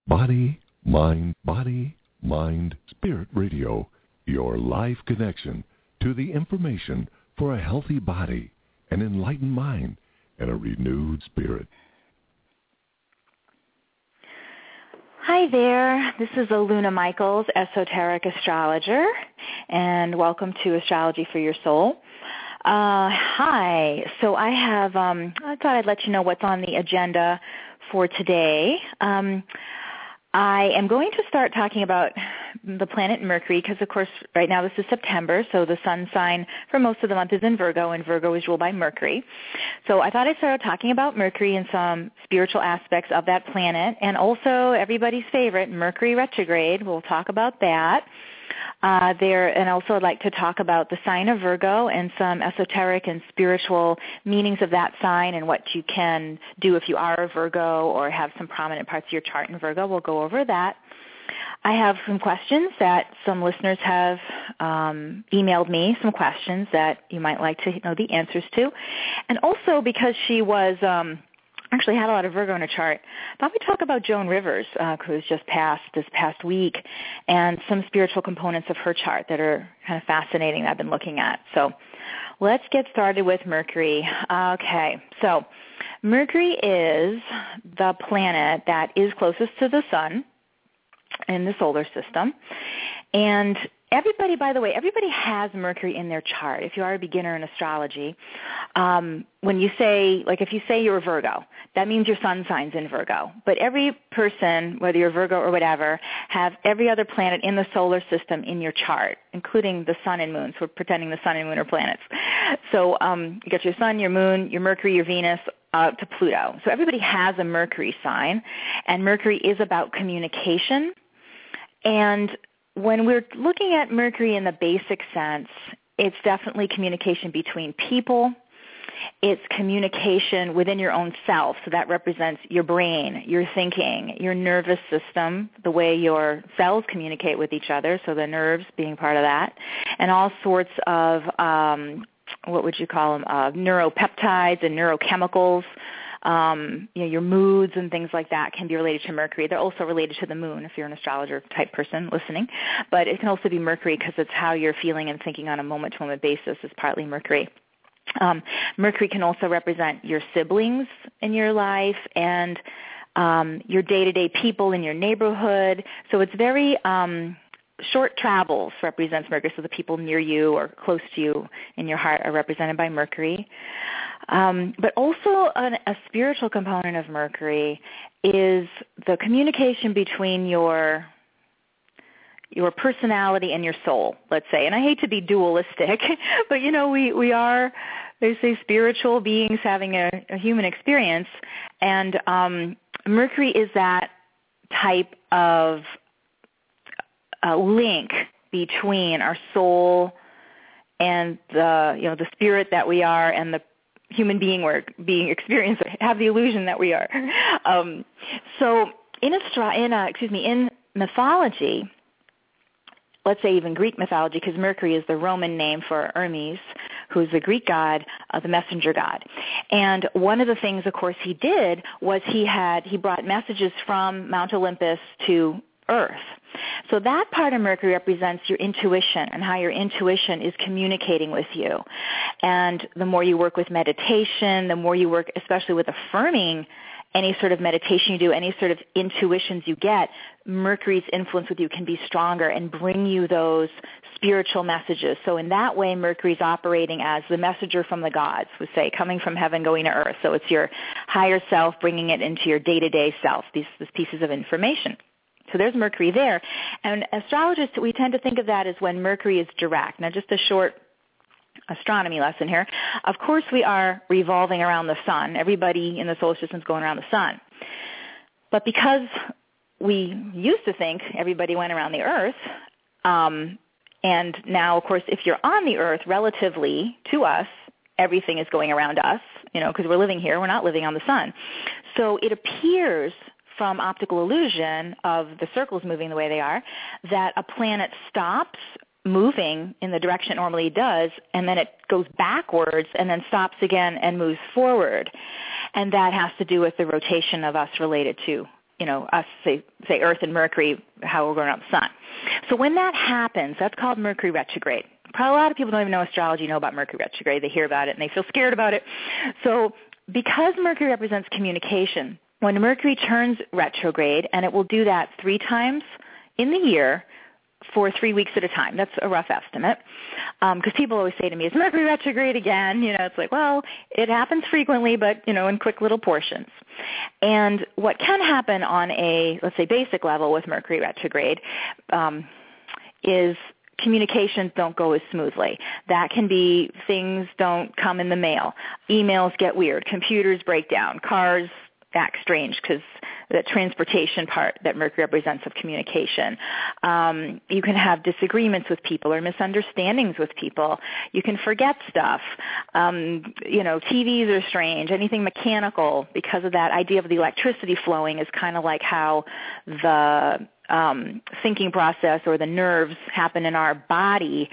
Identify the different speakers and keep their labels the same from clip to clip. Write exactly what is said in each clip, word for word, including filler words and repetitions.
Speaker 1: Body, mind, body, mind, spirit radio, your life connection to the information for a healthy body, an enlightened mind, and a renewed spirit.
Speaker 2: Hi there, this is Aluna Michaels, esoteric astrologer, and welcome to Astrology for Your Soul. Uh, hi, so I have, um, I thought I'd let you know what's on the agenda for today. Um, I am going to start talking about the planet Mercury because, of course, right now this is September, so the sun sign for most of the month is in Virgo, and Virgo is ruled by Mercury. So I thought I'd start talking about Mercury and some spiritual aspects of that planet, and also everybody's favorite, Mercury retrograde. We'll talk about that. Uh, there, and also I'd like to talk about the sign of Virgo and some esoteric and spiritual meanings of that sign and what you can do if you are a Virgo or have some prominent parts of your chart in Virgo. We'll go over that. I have some questions that some listeners have um, emailed me, some questions that you might like to know the answers to. And also because she was... Um, actually had a lot of Virgo in her chart, thought we'd talk about Joan Rivers, uh, who's just passed this past week, and some spiritual components of her chart that are kind of fascinating that I've been looking at. So let's get started with Mercury. Okay, so Mercury is the planet that is closest to the sun in the solar system. And everybody, by the way, everybody has Mercury in their chart. If you are a beginner in astrology, um, when you say, like if you say you're a Virgo, that means your sun sign's in Virgo. But every person, whether you're Virgo or whatever, have every other planet in the solar system in your chart, including the sun and moon. So we're pretending the sun and moon are planets. So um, you got your sun, your moon, your Mercury, your Venus, uh, to Pluto. So everybody has a Mercury sign, and Mercury is about communication. And when we're looking at Mercury in the basic sense, it's definitely communication between people. It's communication within your own self. So that represents your brain, your thinking, your nervous system, the way your cells communicate with each other, so the nerves being part of that, and all sorts of, um, what would you call them, uh, neuropeptides and neurochemicals. Um, you know, your moods and things like that can be related to Mercury. They're also related to the moon if you're an astrologer type person listening. But it can also be Mercury because it's how you're feeling and thinking on a moment-to-moment basis is partly Mercury. Um, Mercury can also represent your siblings in your life and um, your day-to-day people in your neighborhood. So it's very... Um, Short travels represents Mercury, so the people near you or close to you in your heart are represented by Mercury. Um, but also an, a spiritual component of Mercury is the communication between your your personality and your soul, let's say. And I hate to be dualistic, but, you know, we, we are, they say, spiritual beings having a, a human experience. And um, Mercury is that type of a link between our soul and the, you know, the spirit that we are and the human being we're being experienced, have the illusion that we are. Um, so in, astro- in uh, excuse me, in mythology, let's say even Greek mythology, because Mercury is the Roman name for Hermes, who's the Greek god, uh, the messenger god. And one of the things, of course, he did was he had he brought messages from Mount Olympus to Earth. So that part of Mercury represents your intuition and how your intuition is communicating with you. And the more you work with meditation, the more you work especially with affirming any sort of meditation you do, any sort of intuitions you get, Mercury's influence with you can be stronger and bring you those spiritual messages. So in that way, Mercury's operating as the messenger from the gods, we say, coming from heaven, going to earth. So it's your higher self bringing it into your day-to-day self, these, these pieces of information. So there's Mercury there. And astrologists, we tend to think of that as when Mercury is direct. Now, just a short astronomy lesson here. Of course, we are revolving around the sun. Everybody in the solar system is going around the sun. But because we used to think everybody went around the earth, um, and now, of course, if you're on the earth relatively to us, everything is going around us, you know, because we're living here. We're not living on the sun. So it appears from optical illusion of the circles moving the way they are, that a planet stops moving in the direction it normally does, and then it goes backwards and then stops again and moves forward. And that has to do with the rotation of us related to, you you know, us, say, say Earth and Mercury, how we're going around the sun. So when that happens, that's called Mercury retrograde. Probably a lot of people don't even know astrology, know about Mercury retrograde. They hear about it and they feel scared about it. So because Mercury represents communication, when Mercury turns retrograde, and it will do that three times in the year for three weeks at a time. That's a rough estimate. Because um, people always say to me, is Mercury retrograde again? You know, it's like, well, it happens frequently, but, you know, in quick little portions. And what can happen on a, let's say, basic level with Mercury retrograde um, is communications don't go as smoothly. That can be things don't come in the mail. Emails get weird. Computers break down. Cars act strange because the transportation part that Mercury represents of communication. Um, you can have disagreements with people or misunderstandings with people. You can forget stuff. Um, you know, T Vs are strange. Anything mechanical, because of that idea of the electricity flowing, is kind of like how the um, thinking process or the nerves happen in our body.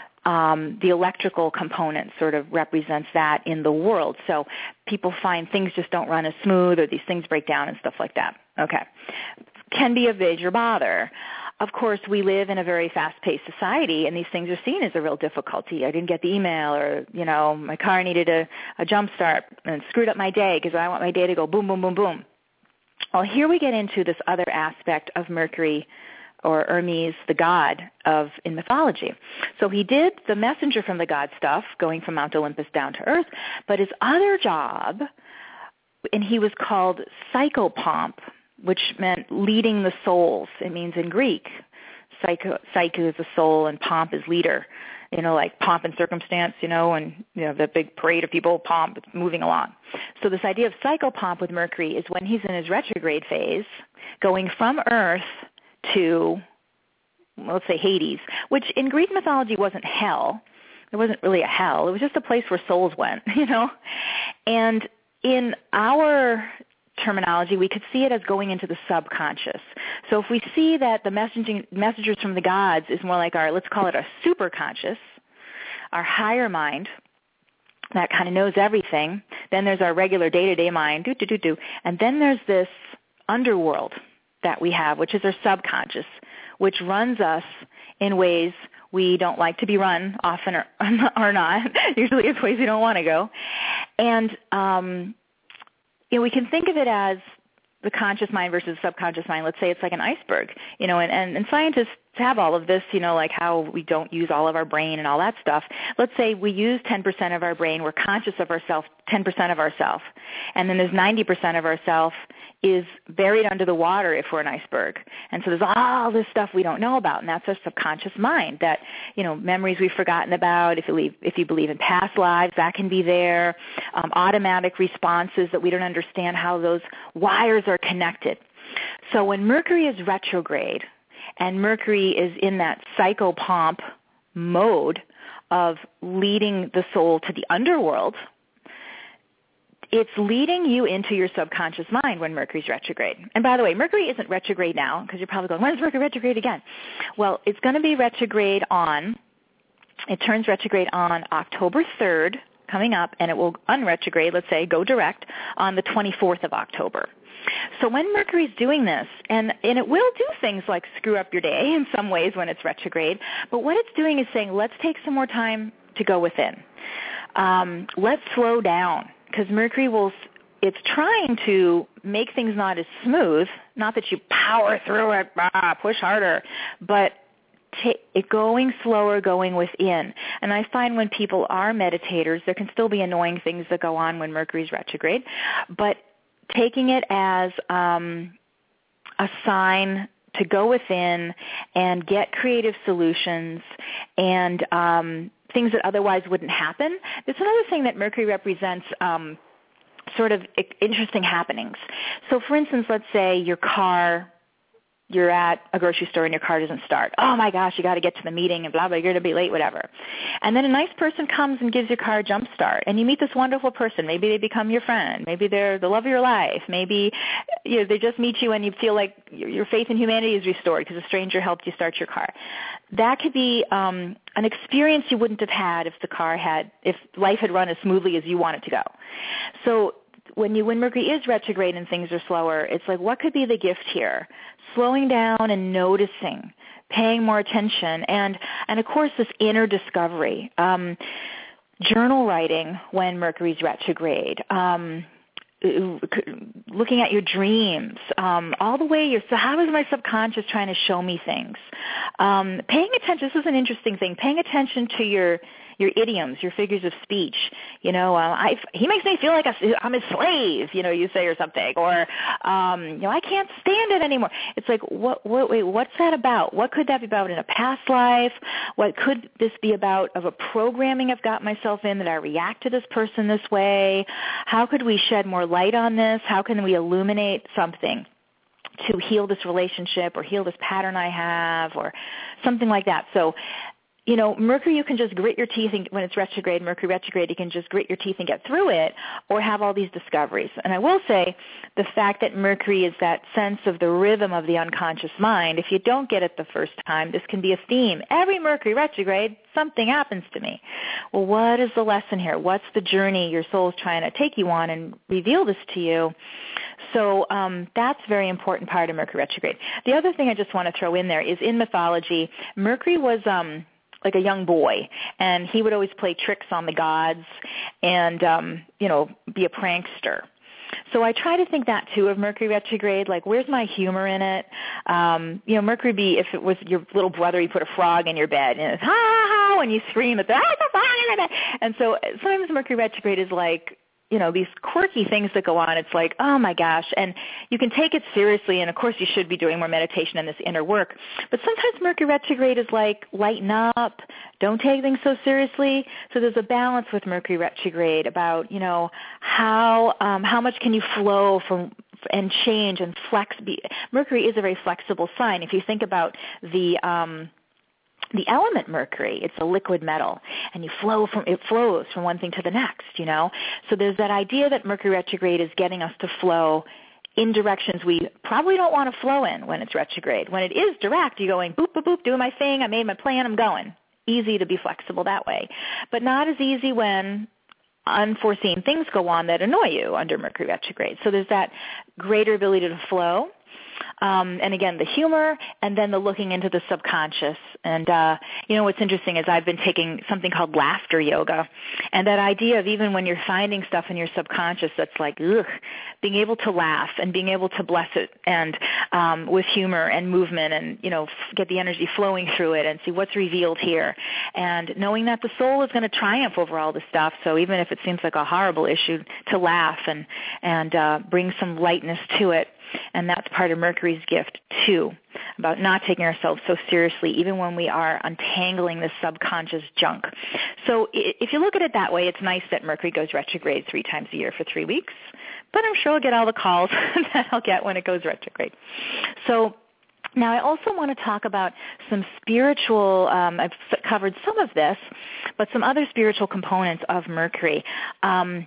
Speaker 2: Um, the electrical component sort of represents that in the world. So people find things just don't run as smooth, or these things break down and stuff like that. Okay. Can be a major bother. Of course, we live in a very fast-paced society, and these things are seen as a real difficulty. I didn't get the email, or, you know, my car needed a, a jump start and screwed up my day because I want my day to go boom, boom, boom, boom. Well, here we get into this other aspect of Mercury, or Hermes, the god of in mythology. So he did the messenger from the god stuff, going from Mount Olympus down to earth, but his other job, and he was called psychopomp, which meant leading the souls. It means in Greek, psycho, psycho is the soul and pomp is leader. You know, like pomp and circumstance, you know, and, you know, the big parade of people, pomp, it's moving along. So this idea of psychopomp with Mercury is when he's in his retrograde phase, going from earth to, let's say, Hades, which in Greek mythology wasn't hell. There wasn't really a hell. It was just a place where souls went, you know. And in our terminology, we could see it as going into the subconscious. So if we see that the messaging, messengers from the gods is more like our, let's call it our superconscious, our higher mind, that kind of knows everything. Then there's our regular day-to-day mind, do, do, do, do. And then there's this underworld that we have, which is our subconscious, which runs us in ways we don't like to be run, often or, or not. Usually it's ways we don't want to go. And um, you know, we can think of it as the conscious mind versus subconscious mind. Let's say it's like an iceberg, you know, and, and, and scientists have all of this, you know, like how we don't use all of our brain and all that stuff. Let's say we use ten percent of our brain. We're conscious of ourselves, ten percent of ourselves. And then there's ninety percent of ourselves is buried under the water if we're an iceberg. And so there's all this stuff we don't know about, and that's our subconscious mind, that, you know, memories we've forgotten about. If you believe, if you believe in past lives, that can be there. Um, automatic responses that we don't understand how those wires are connected. So when Mercury is retrograde, and Mercury is in that psychopomp mode of leading the soul to the underworld, it's leading you into your subconscious mind when Mercury's retrograde. And by the way, Mercury isn't retrograde now, because you're probably going, when is Mercury retrograde again? Well, it's going to be retrograde on, it turns retrograde on October third, coming up, and it will unretrograde, let's say, go direct, on the twenty-fourth of October. So when Mercury's doing this, and, and it will do things like screw up your day in some ways when it's retrograde, but what it's doing is saying, let's take some more time to go within. Um, let's slow down, because Mercury will, it's trying to make things not as smooth, not that you power through it, ah, push harder, but t- it going slower, going within. And I find when people are meditators, there can still be annoying things that go on when Mercury's retrograde, but taking it as um, a sign to go within and get creative solutions and um, things that otherwise wouldn't happen. There's another thing that Mercury represents, um, sort of interesting happenings. So for instance, let's say your car, you're at a grocery store and your car doesn't start. Oh my gosh, you got to get to the meeting and blah, blah, you're going to be late, whatever. And then a nice person comes and gives your car a jump start, and you meet this wonderful person. Maybe they become your friend. Maybe they're the love of your life. Maybe, you know, they just meet you and you feel like your faith in humanity is restored because a stranger helped you start your car. That could be um, an experience you wouldn't have had if the car had, if life had run as smoothly as you want it to go. So when you when Mercury is retrograde and things are slower, it's like, what could be the gift here? Slowing down and noticing, paying more attention, and and of course this inner discovery. Um, journal writing when Mercury's retrograde. Um, looking at your dreams, um, all the way. You're, so how is my subconscious trying to show me things? Um, paying attention. This is an interesting thing. Paying attention to your your idioms, your figures of speech. You know, uh, I, he makes me feel like a, I'm his slave, you know, you say or something. Or, um, you know, I can't stand it anymore. It's like, what, what, wait, what's that about? What could that be about in a past life? What could this be about of a programming I've got myself in that I react to this person this way? How could we shed more light on this? How can we illuminate something to heal this relationship or heal this pattern I have or something like that? So, you know, Mercury, you can just grit your teeth and, when it's retrograde, Mercury retrograde, you can just grit your teeth and get through it, or have all these discoveries. And I will say the fact that Mercury is that sense of the rhythm of the unconscious mind, if you don't get it the first time, this can be a theme. Every Mercury retrograde, something happens to me. Well, what is the lesson here? What's the journey your soul is trying to take you on and reveal this to you? So um, that's a very important part of Mercury retrograde. The other thing I just want to throw in there is in mythology, Mercury was um, like a young boy, and he would always play tricks on the gods and, um, you know, be a prankster. So I try to think that, too, of Mercury retrograde, like where's my humor in it? Um, you know, Mercury be, if it was your little brother, you put a frog in your bed, and it's ha, ha, ha, and you scream at the, ah, it's a frog in my bed. And so sometimes Mercury retrograde is like, you know, these quirky things that go on. It's like, oh, my gosh. And you can take it seriously, and, of course, you should be doing more meditation and this inner work. But sometimes Mercury retrograde is like, lighten up, don't take things so seriously. So there's a balance with Mercury retrograde about, you know, how um, how much can you flow from and change and flex. Be, Mercury is a very flexible sign. If you think about the um, – the element Mercury, it's a liquid metal, and you flow from it flows from one thing to the next, you know. So there's that idea that Mercury retrograde is getting us to flow in directions we probably don't want to flow in when it's retrograde. When it is direct, you're going boop, boop, boop, doing my thing, I made my plan, I'm going. Easy to be flexible that way. But not as easy when unforeseen things go on that annoy you under Mercury retrograde. So there's that greater ability to flow. Um, and again, the humor, and then the looking into the subconscious. And, uh, you know, what's interesting is I've been taking something called laughter yoga. And that idea of even when you're finding stuff in your subconscious that's like, ugh, being able to laugh and being able to bless it and um, with humor and movement and, you know, f- get the energy flowing through it and see what's revealed here. And knowing that the soul is going to triumph over all this stuff. So even if it seems like a horrible issue, to laugh and, and uh, bring some lightness to it. And that's part of Mercury's gift, too, about not taking ourselves so seriously, even when we are untangling the subconscious junk. So if you look at it that way, it's nice that Mercury goes retrograde three times a year for three weeks. But I'm sure I'll get all the calls that I'll get when it goes retrograde. So now I also want to talk about some spiritual, um, I've covered some of this, but some other spiritual components of Mercury. Um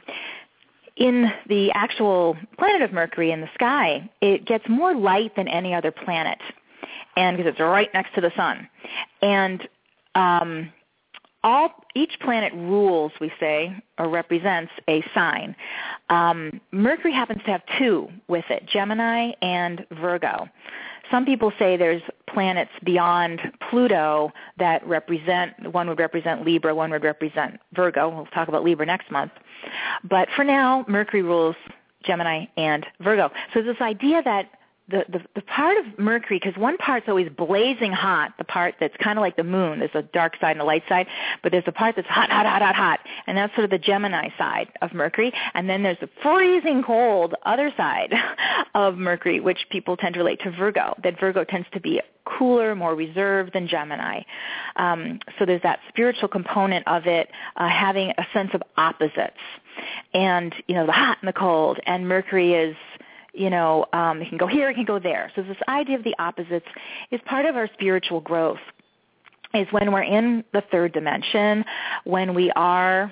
Speaker 2: In the actual planet of Mercury in the sky, it gets more light than any other planet, and because it's right next to the sun. And um, all each planet rules, we say, or represents a sign. Um, Mercury happens to have two with it, Gemini and Virgo. Some people say there's planets beyond Pluto that represent, one would represent Libra, one would represent Virgo. We'll talk about Libra next month. But for now, Mercury rules Gemini and Virgo. So this idea that the, the, the part of Mercury, because one part's always blazing hot, the part that's kind of like the moon. There's a dark side and a light side, but there's a part that's hot, hot, hot, hot, hot, and that's sort of the Gemini side of Mercury. And then there's the freezing cold other side of Mercury, which people tend to relate to Virgo, that Virgo tends to be cooler, more reserved than Gemini. Um, so there's that spiritual component of it, uh, having a sense of opposites. And, you know, the hot and the cold, and Mercury is, you know, um, it can go here, it can go there. So this idea of the opposites is part of our spiritual growth, is when we're in the third dimension, when we are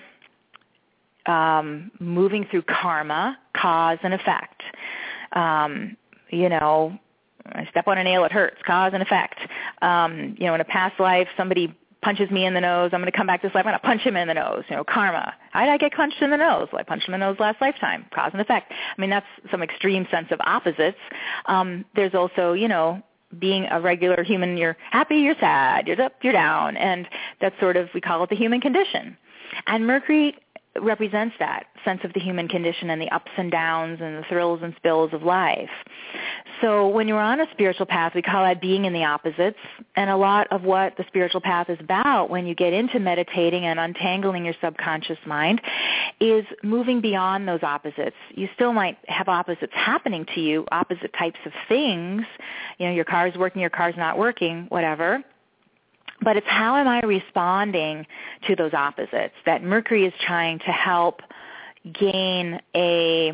Speaker 2: um, moving through karma, cause and effect. Um, you know, I step on a nail, it hurts, cause and effect. Um, you know, in a past life, somebody punches me in the nose, I'm going to come back this life, I'm going to punch him in the nose. You know, karma. How did I get punched in the nose? Well, I punched him in the nose last lifetime. Cause and effect. I mean, that's some extreme sense of opposites. Um, there's also, you know, being a regular human, you're happy, you're sad, you're up, you're down, and that's sort of, we call it the human condition. And Mercury represents that sense of the human condition and the ups and downs and the thrills and spills of life. So when you're on a spiritual path, we call that being in the opposites, and a lot of what the spiritual path is about when you get into meditating and untangling your subconscious mind is moving beyond those opposites. You still might have opposites happening to you, opposite types of things. You know, your car's working, your car's not working, whatever. But it's how am I responding to those opposites that Mercury is trying to help gain a,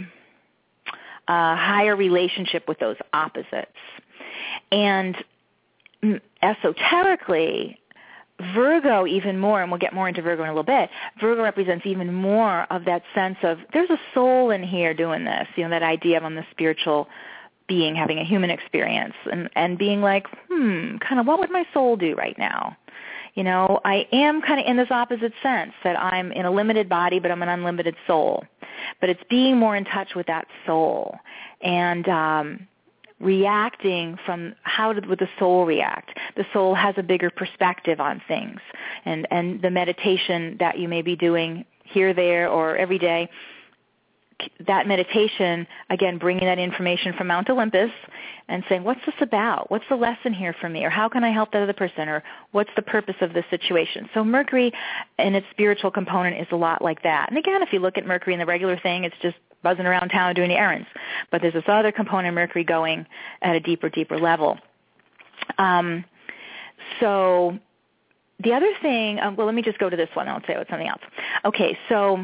Speaker 2: a higher relationship with those opposites. And esoterically, Virgo even more, and we'll get more into Virgo in a little bit, Virgo represents even more of that sense of there's a soul in here doing this, you know, that idea of I'm the spiritual being having a human experience and, and being like, hmm, kind of what would my soul do right now? You know, I am kind of in this opposite sense that I'm in a limited body, but I'm an unlimited soul. But it's being more in touch with that soul and um, reacting from how would the soul react. The soul has a bigger perspective on things. And, and the meditation that you may be doing here, there, or every day, that meditation, again, bringing that information from Mount Olympus and saying, what's this about? What's the lesson here for me? Or how can I help that other person? Or what's the purpose of this situation? So Mercury in its spiritual component is a lot like that. And again, if you look at Mercury in the regular thing, it's just buzzing around town doing errands. But there's this other component of Mercury going at a deeper, deeper level. Um, so the other thing, um, well, let me just go to this one. I'll say it's something else. Okay, so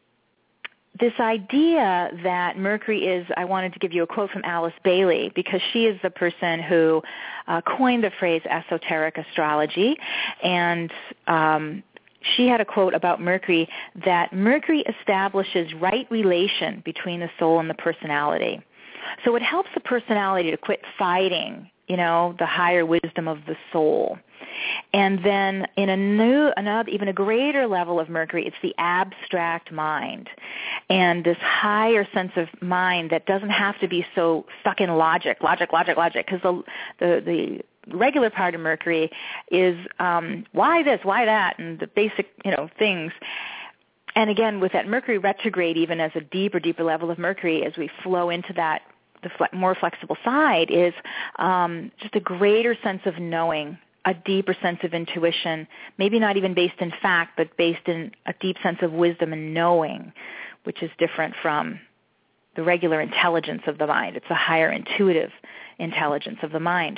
Speaker 2: this idea that Mercury is, I wanted to give you a quote from Alice Bailey because she is the person who uh, coined the phrase esoteric astrology, and um, she had a quote about Mercury that Mercury establishes right relation between the soul and the personality. So it helps the personality to quit fighting, you know, the higher wisdom of the soul. And then in a new, another, even a greater level of Mercury, it's the abstract mind. And this higher sense of mind that doesn't have to be so stuck in logic, logic, logic, logic, because the, the, the regular part of Mercury is um, why this, why that, and the basic, you know, things. And again, with that Mercury retrograde, even as a deeper, deeper level of Mercury, as we flow into that, the fle- more flexible side, is um, just a greater sense of knowing, a deeper sense of intuition, maybe not even based in fact, but based in a deep sense of wisdom and knowing, which is different from the regular intelligence of the mind. It's a higher intuitive intelligence of the mind.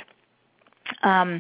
Speaker 2: Um,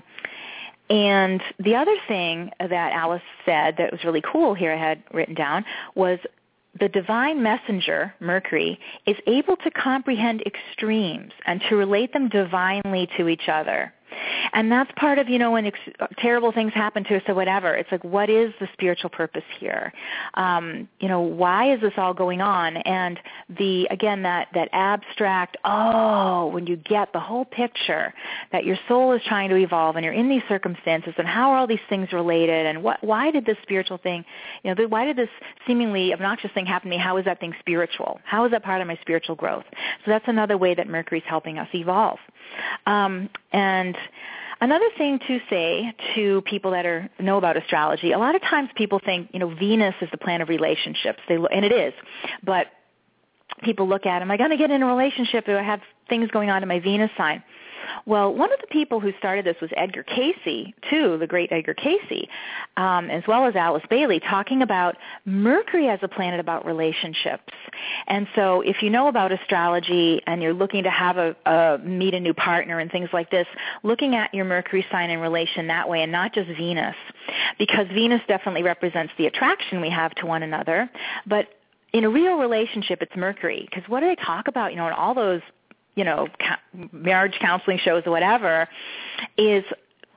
Speaker 2: and the other thing that Alice said that was really cool here I had written down was the divine messenger, Mercury, is able to comprehend extremes and to relate them divinely to each other. And that's part of, you know, when ex- terrible things happen to us or whatever, it's like, what is the spiritual purpose here? Um, you know, why is this all going on? And the, again, that, that abstract, oh, when you get the whole picture that your soul is trying to evolve and you're in these circumstances and how are all these things related and what, why did this spiritual thing, you know, why did this seemingly obnoxious thing happen to me? How is that thing spiritual? How is that part of my spiritual growth? So that's another way that Mercury's helping us evolve. Um, and another thing to say to people that are know about astrology, a lot of times people think, you know, Venus is the planet of relationships, they, and it is, but people look at, am I going to get in a relationship? Do I have things going on in my Venus sign? Well, one of the people who started this was Edgar Cayce, too, the great Edgar Cayce, um, as well as Alice Bailey, talking about Mercury as a planet about relationships. And so if you know about astrology and you're looking to have a, a meet a new partner and things like this, looking at your Mercury sign in relation that way and not just Venus, because Venus definitely represents the attraction we have to one another, but in a real relationship, it's Mercury. Because what do they talk about, you know, in all those, you know, marriage counseling shows or whatever, is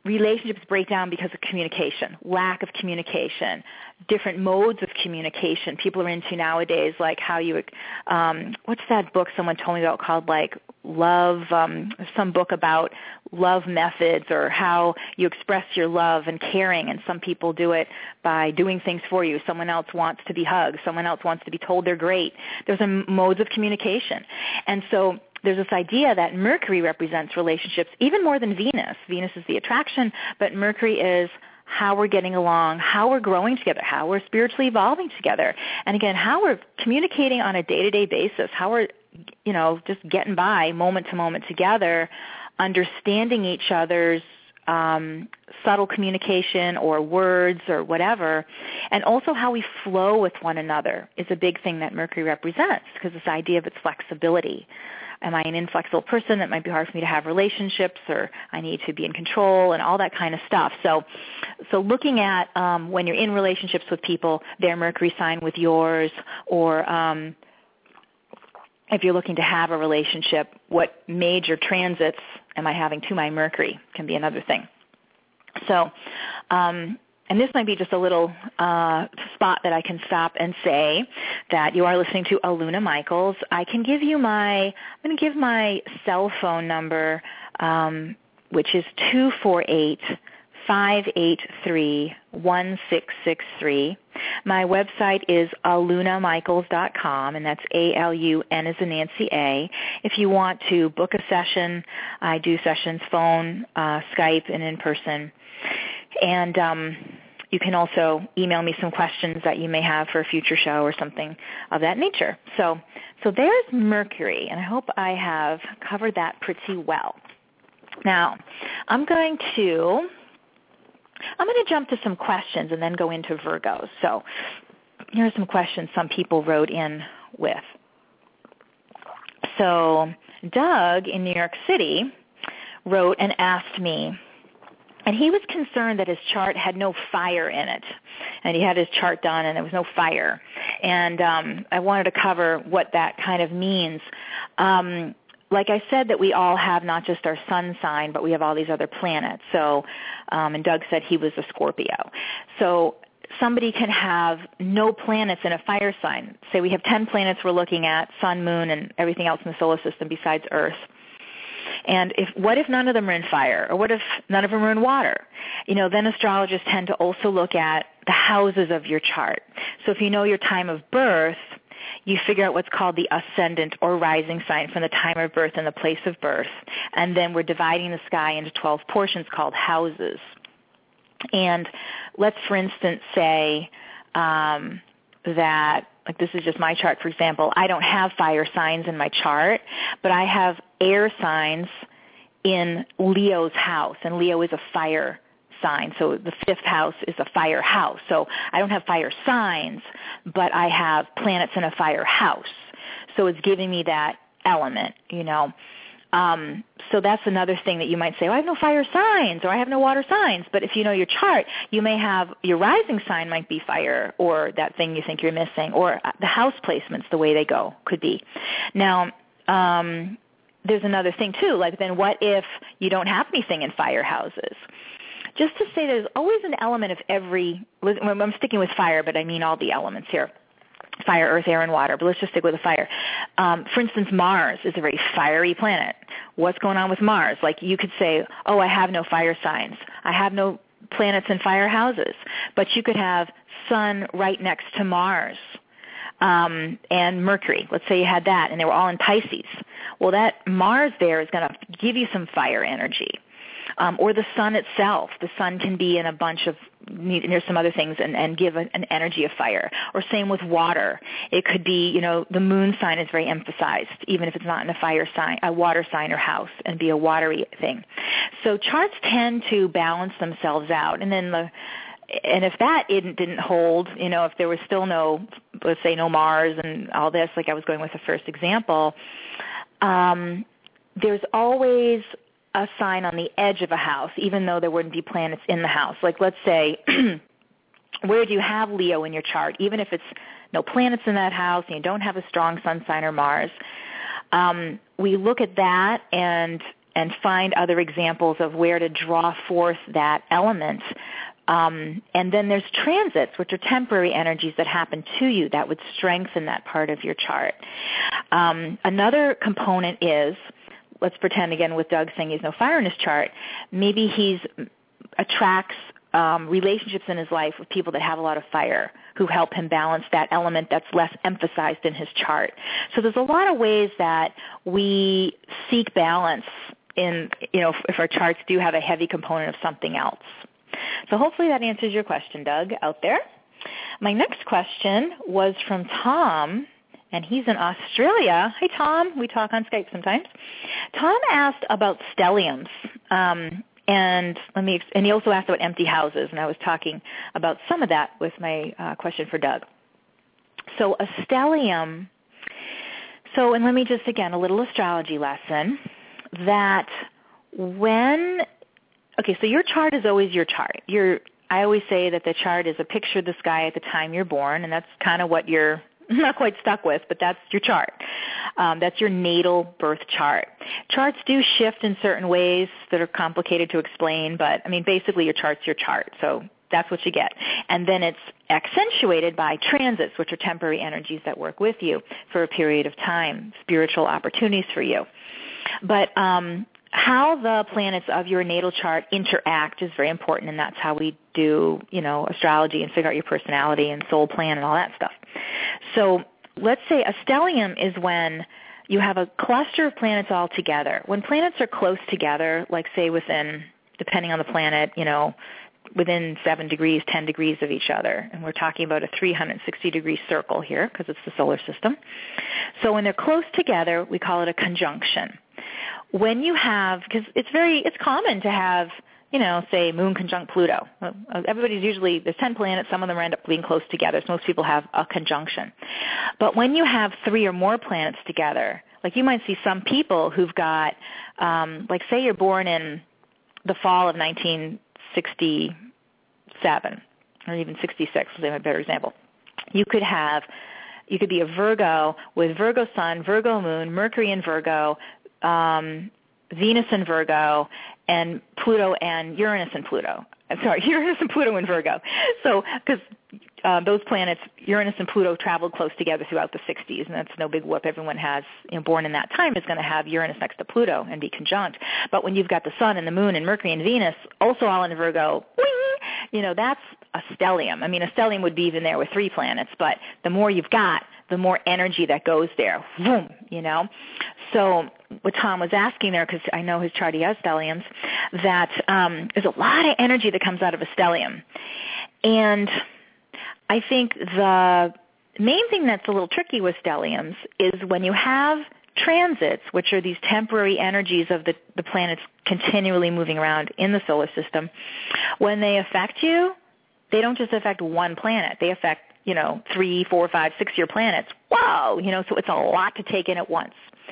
Speaker 2: relationships break down because of communication, lack of communication, different modes of communication people are into nowadays, like how you, um, what's that book someone told me about called like love, um, some book about love methods or how you express your love and caring, and some people do it by doing things for you. Someone else wants to be hugged. Someone else wants to be told they're great. Those are modes of communication. And so there's this idea that Mercury represents relationships even more than Venus. Venus is the attraction, but Mercury is how we're getting along, how we're growing together, how we're spiritually evolving together, and again, how we're communicating on a day-to-day basis, how we're, you know, just getting by moment to moment together, understanding each other's um, subtle communication or words or whatever, and also how we flow with one another is a big thing that Mercury represents, because this idea of its flexibility. Am I an inflexible person? It might be hard for me to have relationships, or I need to be in control and all that kind of stuff. So so looking at um, when you're in relationships with people, their Mercury sign with yours, or um, if you're looking to have a relationship, what major transits am I having to my Mercury can be another thing. So um and this might be just a little uh, spot that I can stop and say that you are listening to Aluna Michaels. I can give you my, I'm going to give my cell phone number, um, which is two four eight, five eight three, one six six three. My website is aluna michaels dot com, and that's A L U N as in Nancy A. If you want to book a session, I do sessions phone, uh, Skype, and in person. And um, you can also email me some questions that you may have for a future show or something of that nature. So, so there's Mercury, and I hope I have covered that pretty well. Now, I'm going to I'm going to jump to some questions and then go into Virgos. So, here are some questions some people wrote in with. So, Doug in New York City wrote and asked me. And he was concerned that his chart had no fire in it. And he had his chart done and there was no fire. And um, I wanted to cover what that kind of means. Um, like I said, that we all have not just our sun sign, but we have all these other planets. So, um, and Doug said he was a Scorpio. So somebody can have no planets in a fire sign. Say we have ten planets we're looking at, sun, moon, and everything else in the solar system besides Earth. And if what if none of them are in fire, or what if none of them are in water? You know, then astrologers tend to also look at the houses of your chart. So if you know your time of birth, you figure out what's called the ascendant or rising sign from the time of birth and the place of birth. And then we're dividing the sky into twelve portions called houses. And let's, for instance, say um, that, like this is just my chart, for example, I don't have fire signs in my chart, but I have air signs in Leo's house, and Leo is a fire sign. So the fifth house is a fire house. So I don't have fire signs, but I have planets in a fire house. So it's giving me that element, you know. Um, so that's another thing that you might say, oh, I have no fire signs, or I have no water signs. But if you know your chart, you may have your rising sign might be fire, or that thing you think you're missing, or the house placements, the way they go, could be. Now, um, there's another thing too, like then what if you don't have anything in fire houses? Just to say there's always an element of every, I'm sticking with fire, but I mean all the elements here. Fire, earth, air, and water, but let's just stick with the fire. Um, for instance, Mars is a very fiery planet. What's going on with Mars? Like you could say, oh, I have no fire signs. I have no planets in fire houses. But you could have Sun right next to Mars um, and Mercury. Let's say you had that, and they were all in Pisces. Well, that Mars there is going to give you some fire energy. Um, or the sun itself. The sun can be in a bunch of, there's some other things, and, and give a, an energy of fire. Or same with water. It could be, you know, the moon sign is very emphasized, even if it's not in a fire sign, a water sign or house, and be a watery thing. So charts tend to balance themselves out. And then the, and if that didn't, didn't hold, you know, if there was still no, let's say no Mars and all this, like I was going with the first example, um, there's always a sign on the edge of a house, even though there wouldn't be planets in the house. Like let's say, where do you have Leo in your chart? Even if it's no planets in that house and you don't have a strong sun sign or Mars, um, we look at that, and and find other examples of where to draw forth that element. Um, and then there's transits, which are temporary energies that happen to you that would strengthen that part of your chart. Um, another component is, let's pretend again with Doug saying he's no fire in his chart, maybe he's attracts um, relationships in his life with people that have a lot of fire, who help him balance that element that's less emphasized in his chart. So there's a lot of ways that we seek balance in, you know, if, if our charts do have a heavy component of something else. So hopefully that answers your question, Doug, out there. My next question was from Tom, and he's in Australia. Hi, Tom. We talk on Skype sometimes. Tom asked about stelliums. Um, And let me. And he also asked about empty houses, and I was talking about some of that with my uh, question for Doug. So a stellium. So, and let me just again a little astrology lesson. That when, okay, so your chart is always your chart. Your, I always say that the chart is a picture of the sky at the time you're born, and that's kind of what you're not quite stuck with, but that's your chart. Um, that's your natal birth chart. Charts do shift in certain ways that are complicated to explain, but, I mean, basically your chart's your chart, so that's what you get. And then it's accentuated by transits, which are temporary energies that work with you for a period of time, spiritual opportunities for you. But um, how the planets of your natal chart interact is very important, and that's how we do, you know, astrology and figure out your personality and soul plan and all that stuff. So let's say a stellium is when you have a cluster of planets all together. When planets are close together, like say within, depending on the planet, you know, within seven degrees, ten degrees of each other, and we're talking about a three hundred sixty degree circle here because it's the solar system. So when they're close together, we call it a conjunction. When you have, because it's very, it's common to have, you know, say moon conjunct Pluto. Everybody's usually, there's ten planets, some of them end up being close together, so most people have a conjunction. But when you have three or more planets together, like you might see some people who've got, um, like say you're born in the fall of nineteen sixty-seven, or even sixty-six, is a better example. You could have, you could be a Virgo with Virgo Sun, Virgo Moon, Mercury in Virgo, um, Venus in Virgo, and Pluto and Uranus and Pluto. I'm sorry, Uranus and Pluto in Virgo. So, because uh, those planets, Uranus and Pluto, traveled close together throughout the sixties, and that's no big whoop. Everyone has, you know, born in that time is going to have Uranus next to Pluto and be conjunct. But when you've got the Sun and the Moon and Mercury and Venus also all in Virgo, wing, you know, that's a stellium. I mean, a stellium would be even there with three planets, but the more you've got, the more energy that goes there. Boom, you know. So what Tom was asking there, because I know his chart, he has stelliums, that um, there's a lot of energy that comes out of a stellium. And I think the main thing that's a little tricky with stelliums is when you have transits, which are these temporary energies of the, the planets continually moving around in the solar system, when they affect you, they don't just affect one planet. They affect, you know, three, four, five, six-year planets. Whoa! You know, so it's a lot to take in at once.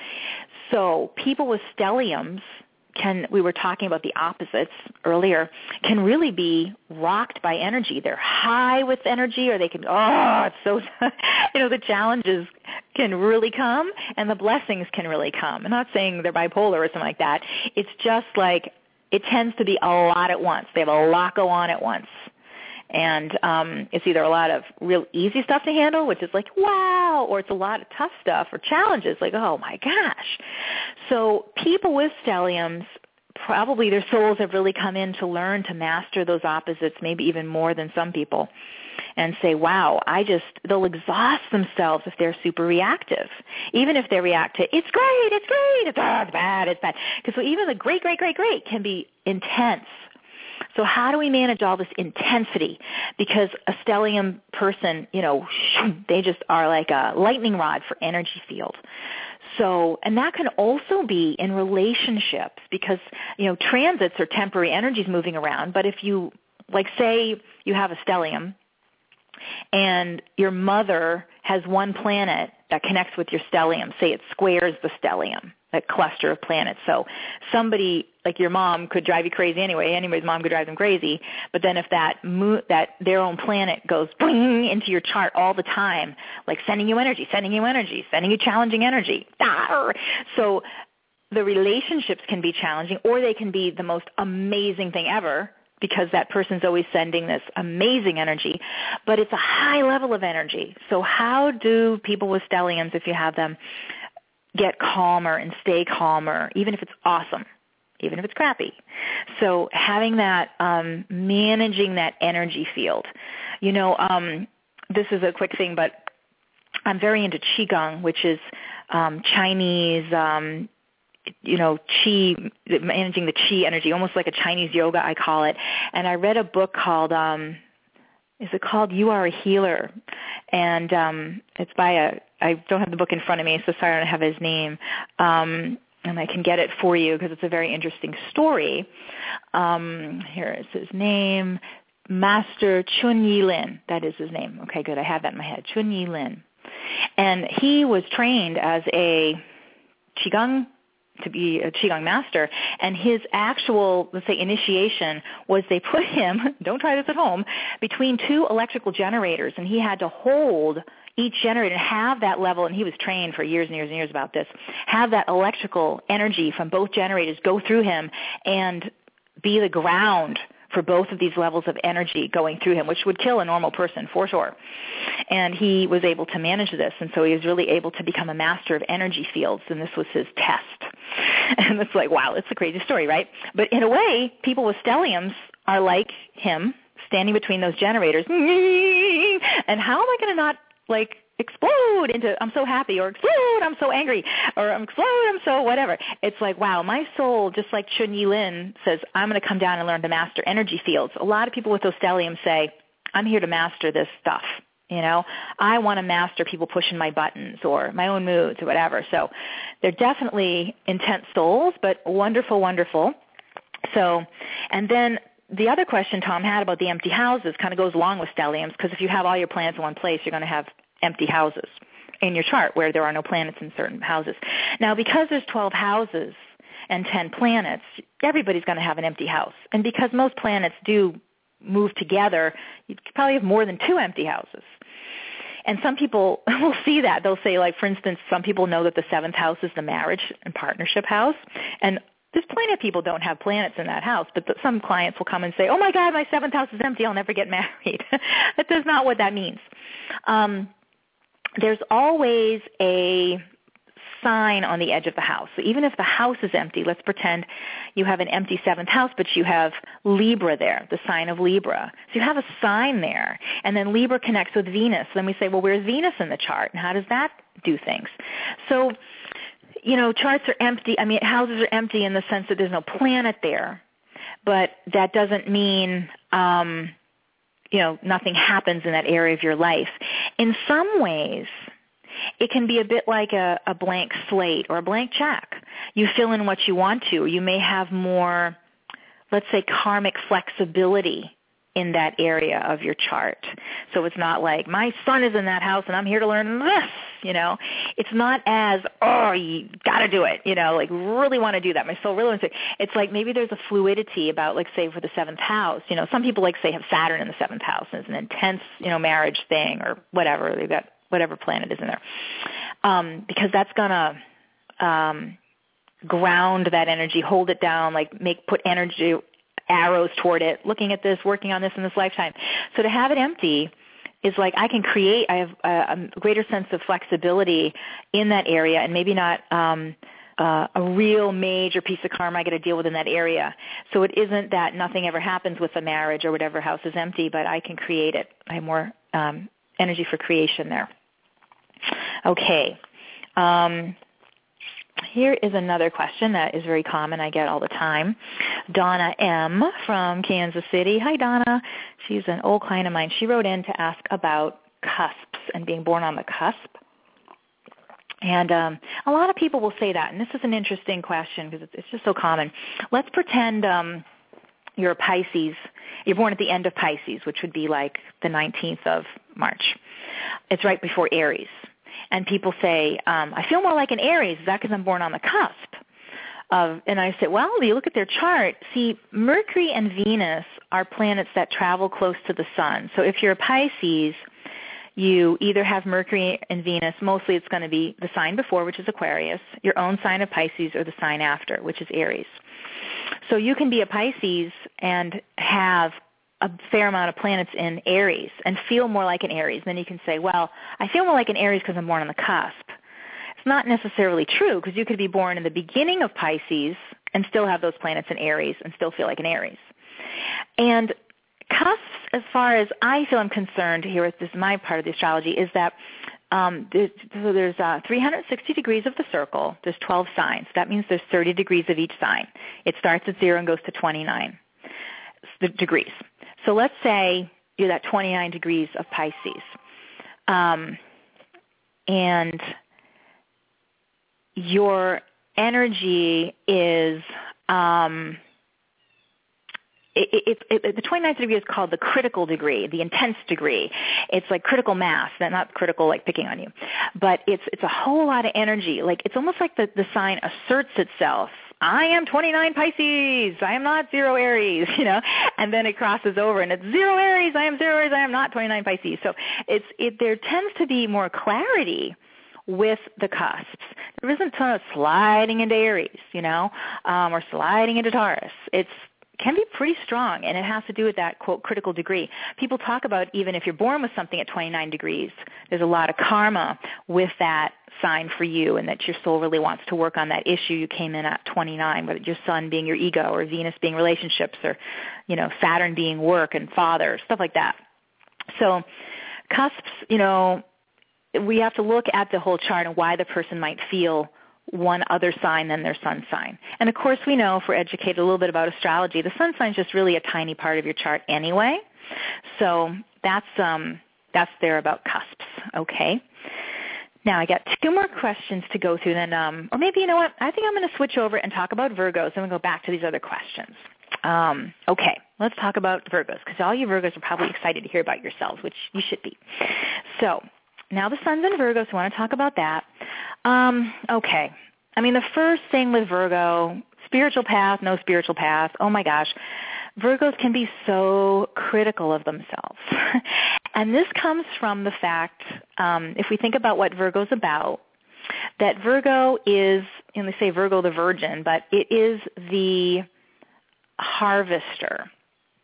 Speaker 2: So people with stelliums can, we were talking about the opposites earlier, can really be rocked by energy. They're high with energy, or they can, oh, it's so, you know, the challenges can really come and the blessings can really come. I'm not saying they're bipolar or something like that. It's just like it tends to be a lot at once. They have a lot go on at once. And um, it's either a lot of real easy stuff to handle, which is like, wow, or it's a lot of tough stuff or challenges, like, oh, my gosh. So people with stelliums, probably their souls have really come in to learn to master those opposites, maybe even more than some people, and say, wow, I just, they'll exhaust themselves if they're super reactive. Even if they react to, it's great, it's great, it's, oh, it's bad, it's bad. Because so even the great, great, great, great can be intense. So how do we manage all this intensity? Because a stellium person, you know, they just are like a lightning rod for energy field. So, and that can also be in relationships because, you know, transits are temporary energies moving around. But if you, like say you have a stellium and your mother has one planet that connects with your stellium, say it squares the stellium, that cluster of planets. So somebody like your mom could drive you crazy anyway. Anybody's mom could drive them crazy. But then if that mo- that their own planet goes bling into your chart all the time, like sending you energy, sending you energy, sending you challenging energy. Ah! So the relationships can be challenging, or they can be the most amazing thing ever because that person's always sending this amazing energy, but it's a high level of energy. So how do people with stelliums, if you have them, get calmer and stay calmer, even if it's awesome, even if it's crappy? So having that, um, managing that energy field. You know, um, this is a quick thing, but I'm very into Qigong, which is um, Chinese, um, you know, Qi, managing the Qi energy, almost like a Chinese yoga, I call it. And I read a book called, um, is it called You Are a Healer? And um, it's by a, I don't have the book in front of me, so sorry I don't have his name. Um, and I can get it for you because it's a very interesting story. Um, here is his name, Master Chun Yi Lin. That is his name. Okay, good. I have that in my head, Chun Yi Lin. And he was trained as a Qigong, to be a Qigong master, and his actual, let's say, initiation was they put him, don't try this at home, between two electrical generators, and he had to hold each generator and have that level, and he was trained for years and years and years about this, have that electrical energy from both generators go through him and be the ground for both of these levels of energy going through him, which would kill a normal person for sure. And he was able to manage this, and so he was really able to become a master of energy fields, and this was his test. And it's like, wow, it's a crazy story, right? But in a way, people with stelliums are like him, standing between those generators. And how am I going to not, like, explode into I'm so happy, or explode, I'm so angry, or I'm explode, I'm so whatever. It's like, wow, my soul, just like Chun Yi Lin says, I'm going to come down and learn to master energy fields. A lot of people with those stelliums say, I'm here to master this stuff. You know, I want to master people pushing my buttons or my own moods or whatever. So they're definitely intense souls, but wonderful, wonderful. So, and then the other question Tom had about the empty houses kind of goes along with stelliums, because if you have all your planets in one place, you're going to have empty houses in your chart where there are no planets in certain houses. Now, because there's twelve houses and ten planets, everybody's going to have an empty house. And because most planets do move together, you probably have more than two empty houses. And some people will see that. They'll say, like, for instance, some people know that the seventh house is the marriage and partnership house. And there's plenty of people don't have planets in that house, but the, some clients will come and say, oh, my God, my seventh house is empty. I'll never get married. That is not what that means. Um, there's always a sign on the edge of the house. So even if the house is empty, let's pretend you have an empty seventh house, but you have Libra there, the sign of Libra. So you have a sign there, and then Libra connects with Venus. Then we say, well, where's Venus in the chart, and how does that do things? So, you know, charts are empty. I mean, houses are empty in the sense that there's no planet there, but that doesn't mean, um, you know, nothing happens in that area of your life. In some ways, it can be a bit like a, a blank slate or a blank check. You fill in what you want to. You may have more, let's say, karmic flexibility in that area of your chart. So it's not like, my son is in that house and I'm here to learn this, you know. It's not as, oh, you got to do it, you know, like really want to do that. My soul really wants to. It's like maybe there's a fluidity about, like, say, for the seventh house. You know, some people, like, say, have Saturn in the seventh house, and it's an intense, you know, marriage thing or whatever. They've got whatever planet is in there, um, because that's going to um, ground that energy, hold it down, like make put energy arrows toward it, looking at this, working on this in this lifetime. So to have it empty is like I can create, I have a, a greater sense of flexibility in that area, and maybe not um, uh, a real major piece of karma I got to deal with in that area. So it isn't that nothing ever happens with a marriage or whatever house is empty, but I can create it. I have more um, energy for creation there. Okay. Um, here is another question that is very common. I get all the time. Donna M. from Kansas City. Hi, Donna. She's an old client of mine. She wrote in to ask about cusps and being born on the cusp. And um, a lot of people will say that, and this is an interesting question because it's, it's just so common. Let's pretend um, you're a Pisces. You're born at the end of Pisces, which would be like the nineteenth of March. It's right before Aries. And people say, um, I feel more like an Aries. Is that because I'm born on the cusp? Of, and I say, well, you look at their chart. See, Mercury and Venus are planets that travel close to the sun. So if you're a Pisces, you either have Mercury and Venus. Mostly it's going to be the sign before, which is Aquarius, your own sign of Pisces, or the sign after, which is Aries. So you can be a Pisces and have a fair amount of planets in Aries and feel more like an Aries. Then you can say, well, I feel more like an Aries because I'm born on the cusp. It's not necessarily true, because you could be born in the beginning of Pisces and still have those planets in Aries and still feel like an Aries. And cusps, as far as I feel I'm concerned here with this, my part of the astrology, is that um, there's, so there's uh, three hundred sixty degrees of the circle. There's twelve signs. That means there's thirty degrees of each sign. It starts at zero and goes to twenty-nine degrees. So let's say you're at twenty-nine degrees of Pisces. Um, and your energy is um, it, it, it, the twenty-ninth degree is called the critical degree, the intense degree. It's like critical mass, not critical like picking on you, but it's it's a whole lot of energy. Like it's almost like the, the sign asserts itself. I am twenty-nine Pisces. I am not zero Aries, you know, and then it crosses over and it's zero Aries. I am zero Aries. I am not twenty-nine Pisces. So it's it there tends to be more clarity with the cusps. There isn't a ton of sliding into Aries, you know, um, or sliding into Taurus. It's can be pretty strong, and it has to do with that, quote, critical degree. People talk about even if you're born with something at twenty-nine degrees, there's a lot of karma with that sign for you, and that your soul really wants to work on that issue you came in at twenty-nine, whether your sun being your ego or Venus being relationships or, you know, Saturn being work and father, stuff like that. So cusps, you know, we have to look at the whole chart and why the person might feel one other sign than their sun sign. And of course we know, if we're educated a little bit about astrology, the sun sign is just really a tiny part of your chart anyway. So that's um, that's there about cusps, okay? Now I got two more questions to go through, then, um, or maybe, you know what, I think I'm going to switch over and talk about Virgos, and we'll go back to these other questions. Um, okay, let's talk about Virgos, because all you Virgos are probably excited to hear about yourselves, which you should be. So now the sun's in Virgo, so I want to talk about that. Um, okay. I mean, the first thing with Virgo, spiritual path, no spiritual path, oh my gosh, Virgos can be so critical of themselves. And this comes from the fact, um, if we think about what Virgo's about, that Virgo is, and they say Virgo the virgin, but it is the harvester.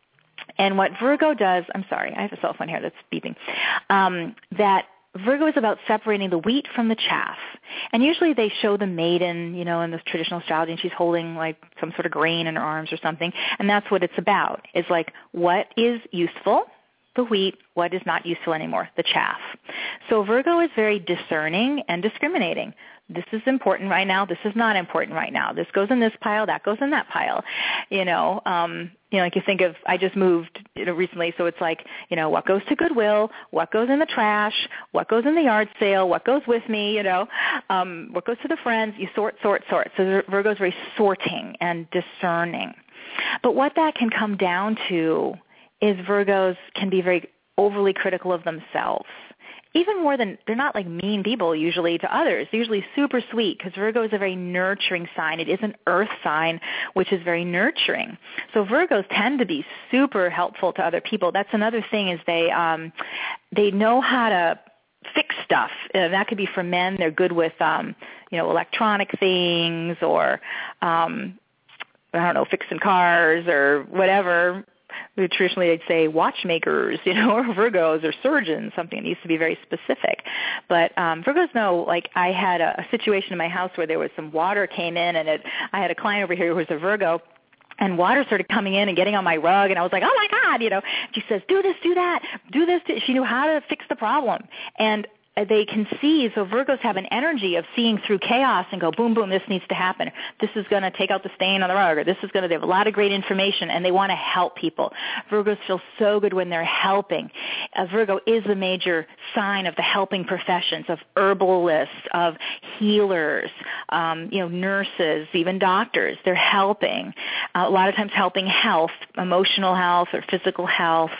Speaker 2: And what Virgo does, I'm sorry, I have a cell phone here that's beeping, um, that Virgo is about separating the wheat from the chaff. And usually they show the maiden, you know, in this traditional astrology, and she's holding like some sort of grain in her arms or something. And that's what it's about. It's like, what is useful? The wheat. What is not useful anymore? The chaff. So Virgo is very discerning and discriminating. This is important right now. This is not important right now. This goes in this pile. That goes in that pile. You know, um, you know, like you think of, I just moved, you know, recently, so it's like, you know, what goes to Goodwill, what goes in the trash, what goes in the yard sale, what goes with me, you know, um, what goes to the friends. You sort, sort, sort. So Virgo is very sorting and discerning. But what that can come down to is Virgos can be very overly critical of themselves. Even more than, they're not like mean people usually to others. They're usually super sweet, because Virgo is a very nurturing sign. It is an earth sign, which is very nurturing. So Virgos tend to be super helpful to other people. That's another thing, is they um, they know how to fix stuff. Uh, that could be for men. They're good with, um, you know, electronic things, or, um, I don't know, fixing cars or whatever. Traditionally, they'd say watchmakers, you know, or Virgos, or surgeons, something that needs to be very specific. But um, Virgos know, like I had a, a situation in my house where there was some water came in, and it, I had a client over here who was a Virgo, and water started coming in and getting on my rug, and I was like, oh, my God, you know. She says, do this, do that, do this. She knew how to fix the problem. And they can see, so Virgos have an energy of seeing through chaos and go, boom, boom, this needs to happen. This is going to take out the stain on the rug, or this is going to, they have a lot of great information, and they want to help people. Virgos feel so good when they're helping. Uh, Virgo is the major sign of the helping professions, of herbalists, of healers, um, you know, nurses, even doctors. They're helping. Uh, a lot of times helping health, emotional health or physical health.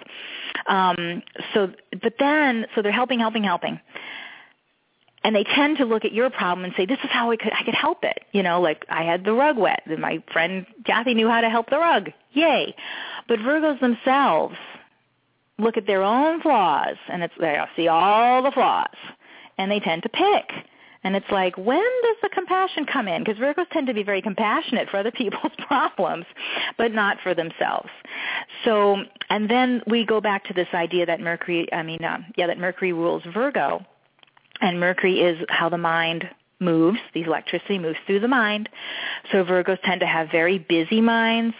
Speaker 2: Um, so, but then, so they're helping, helping, helping. And they tend to look at your problem and say, this is how I could, I could help it. You know, like I had the rug wet, and my friend Kathy knew how to help the rug. Yay. But Virgos themselves, look at their own flaws, and it's they see all the flaws, and they tend to pick. And it's like, when does the compassion come in? Because Virgos tend to be very compassionate for other people's problems, but not for themselves. So, and then we go back to this idea that Mercury, I mean, uh, yeah, that Mercury rules Virgo, and Mercury is how the mind moves. The electricity moves through the mind. So Virgos tend to have very busy minds,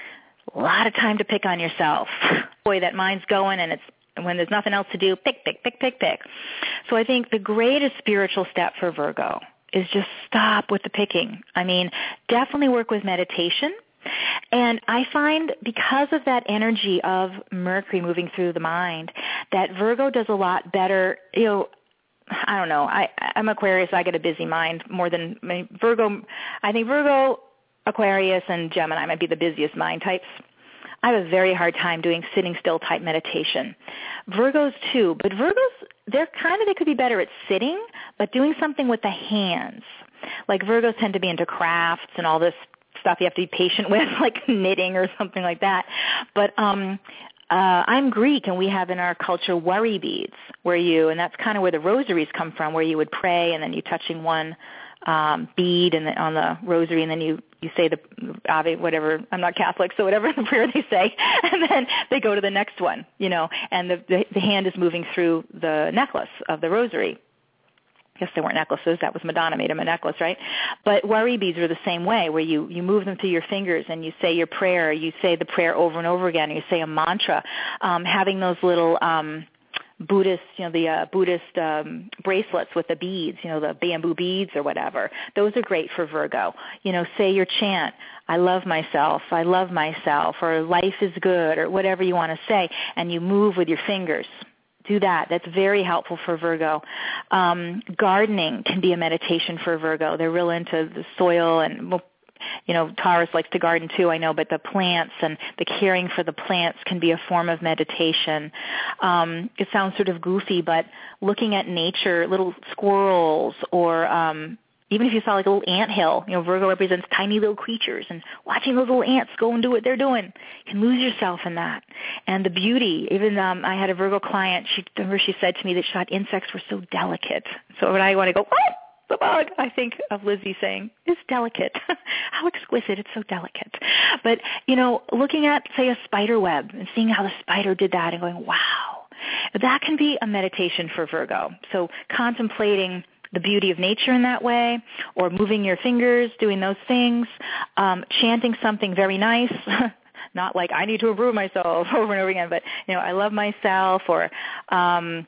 Speaker 2: a lot of time to pick on yourself. Boy, that mind's going, and it's when there's nothing else to do, pick, pick, pick, pick, pick. So I think the greatest spiritual step for Virgo is just stop with the picking. I mean, definitely work with meditation. And I find because of that energy of Mercury moving through the mind, that Virgo does a lot better, you know, I don't know. I, I'm Aquarius. I get a busy mind more than I mean, Virgo. I think Virgo, Aquarius, and Gemini might be the busiest mind types. I have a very hard time doing sitting still type meditation. Virgos too, but Virgos, they're kind of, they could be better at sitting, but doing something with the hands. Like Virgos tend to be into crafts and all this stuff you have to be patient with, like knitting or something like that. But um, uh, I'm Greek, and we have in our culture worry beads, where you, and that's kind of where the rosaries come from, where you would pray and then you touching one um, bead and the, on the rosary, and then you you say the Ave, whatever, I'm not Catholic, so whatever the prayer they say, and then they go to the next one, you know, and the, the, the hand is moving through the necklace of the rosary. I guess they weren't necklaces. That was Madonna made them a necklace, right? But worry beads are the same way, where you, you move them through your fingers and you say your prayer. You say the prayer over and over again. And you say a mantra. Um, having those little um, Buddhist, you know, the uh, Buddhist um, bracelets with the beads, you know, the bamboo beads or whatever. Those are great for Virgo. You know, say your chant, I love myself, I love myself, or life is good, or whatever you want to say, and you move with your fingers. Do that. That's very helpful for Virgo. Um, gardening can be a meditation for Virgo. They're real into the soil and, you know, Taurus likes to garden too, I know, but the plants and the caring for the plants can be a form of meditation. Um, it sounds sort of goofy, but looking at nature, little squirrels, or um, even if you saw like a little anthill, you know, Virgo represents tiny little creatures, and watching those little ants go and do what they're doing, you can lose yourself in that. And the beauty, even um, I had a Virgo client, she, remember she said to me that she thought insects were so delicate. So when I want to go, what? The bug, I think of Lizzie saying, is delicate. How exquisite, it's so delicate. But, you know, looking at, say, a spider web and seeing how the spider did that and going, wow, that can be a meditation for Virgo. So contemplating the beauty of nature in that way, or moving your fingers, doing those things, um, chanting something very nice, not like I need to improve myself over and over again, but, you know, I love myself, or um,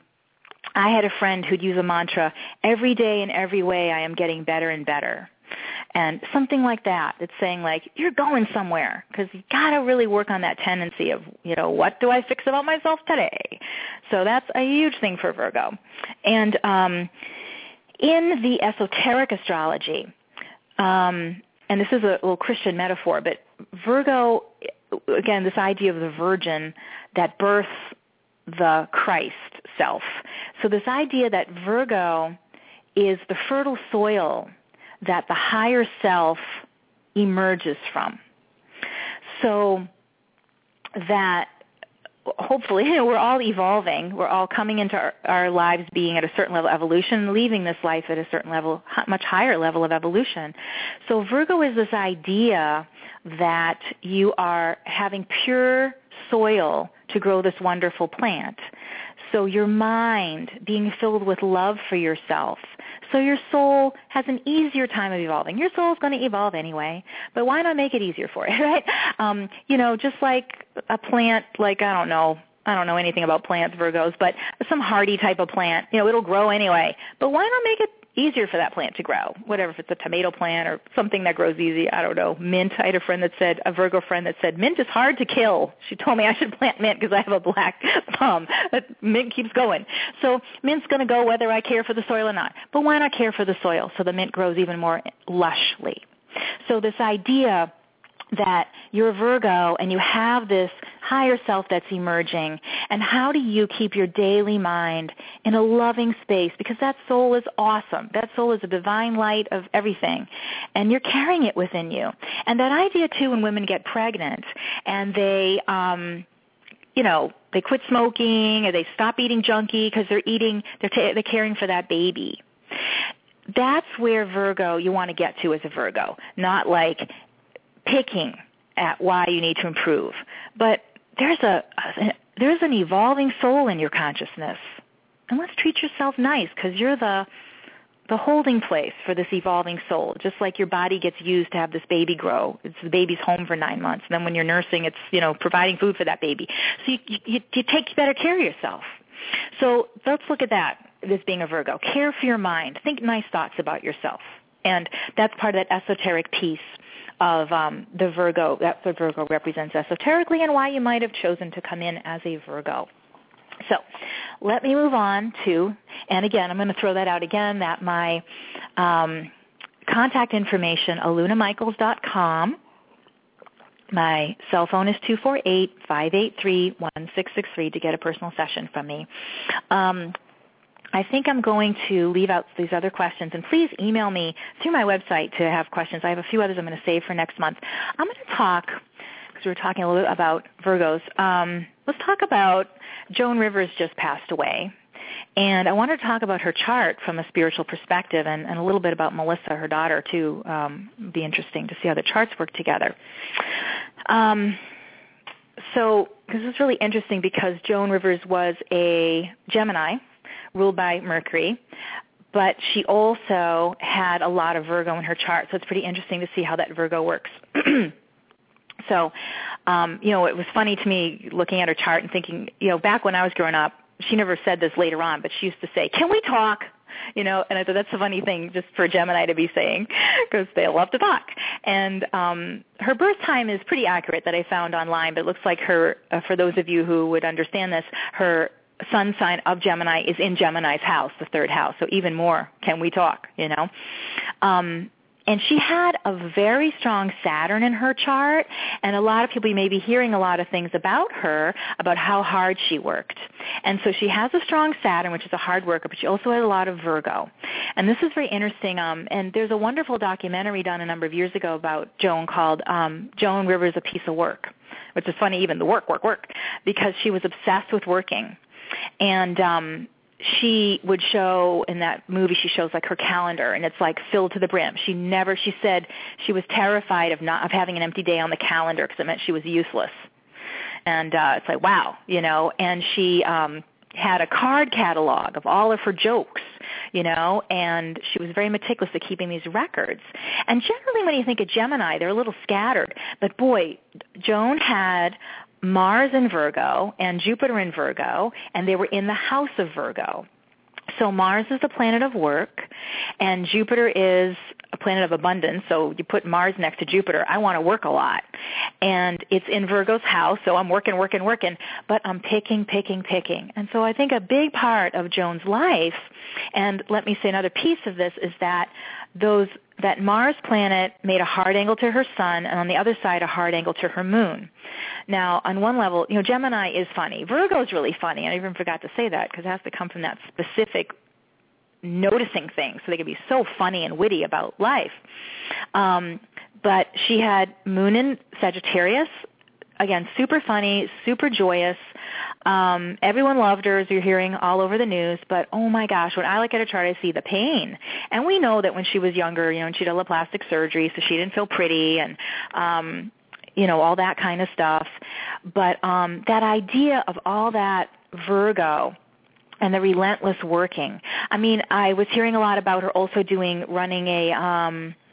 Speaker 2: I had a friend who'd use a mantra, every day in every way I am getting better and better. And something like that. It's saying like, you're going somewhere, because you got to really work on that tendency of, you know, what do I fix about myself today? So that's a huge thing for Virgo. And um, in the esoteric astrology, um, and this is a little Christian metaphor, but Virgo, again, this idea of the virgin that births the Christ self. So this idea that Virgo is the fertile soil that the higher self emerges from. So that hopefully, you know, we're all evolving. We're all coming into our, our lives being at a certain level of evolution, leaving this life at a certain level, much higher level of evolution. So Virgo is this idea that you are having pure soil to grow this wonderful plant. So your mind being filled with love for yourself. So your soul has an easier time of evolving. Your soul is going to evolve anyway, but why not make it easier for it, right? Um, you know, just like a plant, like, I don't know, I don't know anything about plants, Virgos, but some hardy type of plant, you know, it'll grow anyway. But why not make it easier for that plant to grow, whatever, if it's a tomato plant or something that grows easy, I don't know, mint. I had a friend that said, a Virgo friend that said, mint is hard to kill. She told me I should plant mint because I have a black thumb. But mint keeps going. So mint's going to go whether I care for the soil or not. But why not care for the soil so the mint grows even more lushly? So this idea that you're a Virgo and you have this higher self that's emerging, and how do you keep your daily mind in a loving space, because that soul is awesome. That soul is a divine light of everything, and you're carrying it within you. And that idea, too, when women get pregnant and they um, you know, they quit smoking or they stop eating junky because they're eating, they're, ta- they're caring for that baby. That's where Virgo, you want to get to as a Virgo, not like picking at why you need to improve. But there's a, a there's an evolving soul in your consciousness. And let's treat yourself nice because you're the the holding place for this evolving soul, just like your body gets used to have this baby grow. It's the baby's home for nine months. And then when you're nursing, it's, you know, providing food for that baby. So you, you, you take better care of yourself. So let's look at that as being a Virgo. Care for your mind. Think nice thoughts about yourself. And that's part of that esoteric piece of um, the Virgo. That's what Virgo represents esoterically and why you might have chosen to come in as a Virgo. So let me move on to, and again, I'm going to throw that out again, that my um, contact information, aluna michaels dot com. My cell phone is two four eight, five eight three, one six six three to get a personal session from me. Um, I think I'm going to leave out these other questions, and please email me through my website to have questions. I have a few others I'm going to save for next month. I'm going to talk, because we were talking a little bit about Virgos, um, let's talk about Joan Rivers just passed away. And I wanted to talk about her chart from a spiritual perspective and, and a little bit about Melissa, her daughter, too. Um, it'd be interesting to see how the charts work together. Um, so this is really interesting because Joan Rivers was a Gemini, ruled by Mercury, but she also had a lot of Virgo in her chart, so it's pretty interesting to see how that Virgo works. So, um, you know, it was funny to me looking at her chart and thinking, you know, back when I was growing up, she never said this later on, but she used to say, "Can we talk?" You know, and I thought that's a funny thing just for a Gemini to be saying because they love to talk. And um, her birth time is pretty accurate that I found online, but it looks like her, uh, for those of you who would understand this, her sun sign of Gemini is in Gemini's house, the third house, so even more, can we talk, you know. Um, and she had a very strong Saturn in her chart, and a lot of people may be hearing a lot of things about her, about how hard she worked. And so she has a strong Saturn, which is a hard worker, but she also has a lot of Virgo. And this is very interesting, um, and there's a wonderful documentary done a number of years ago about Joan called um, Joan Rivers, A Piece of Work, which is funny, even the work, work, work, because she was obsessed with working. And um, she would show in that movie, she shows like her calendar, and it's like filled to the brim. She never, she said she was terrified of not of having an empty day on the calendar because it meant she was useless. And uh, it's like, wow, you know. And she um, had a card catalog of all of her jokes, you know, and she was very meticulous at keeping these records. And generally when you think of Gemini, they're a little scattered. But boy, Joan had Mars in Virgo and Jupiter in Virgo, and they were in the house of Virgo. So Mars is the planet of work, and Jupiter is a planet of abundance. So you put Mars next to Jupiter. I want to work a lot. And it's in Virgo's house, so I'm working, working, working, but I'm picking, picking, picking. And so I think a big part of Joan's life, and let me say another piece of this, is that those that Mars planet made a hard angle to her sun, and on the other side a hard angle to her moon. Now, on one level, you know, Gemini is funny. Virgo is really funny. I even forgot to say that because it has to come from that specific noticing thing, so they can be so funny and witty about life. Um, but she had moon in Sagittarius. Again, super funny, super joyous. Um, everyone loved her, as you're hearing all over the news. But, oh, my gosh, when I look at her chart, I see the pain. And we know that when she was younger, you know, and she did a plastic surgery, so she didn't feel pretty and, um, you know, all that kind of stuff. But um, that idea of all that Virgo and the relentless working. I mean, I was hearing a lot about her also doing, running a um, –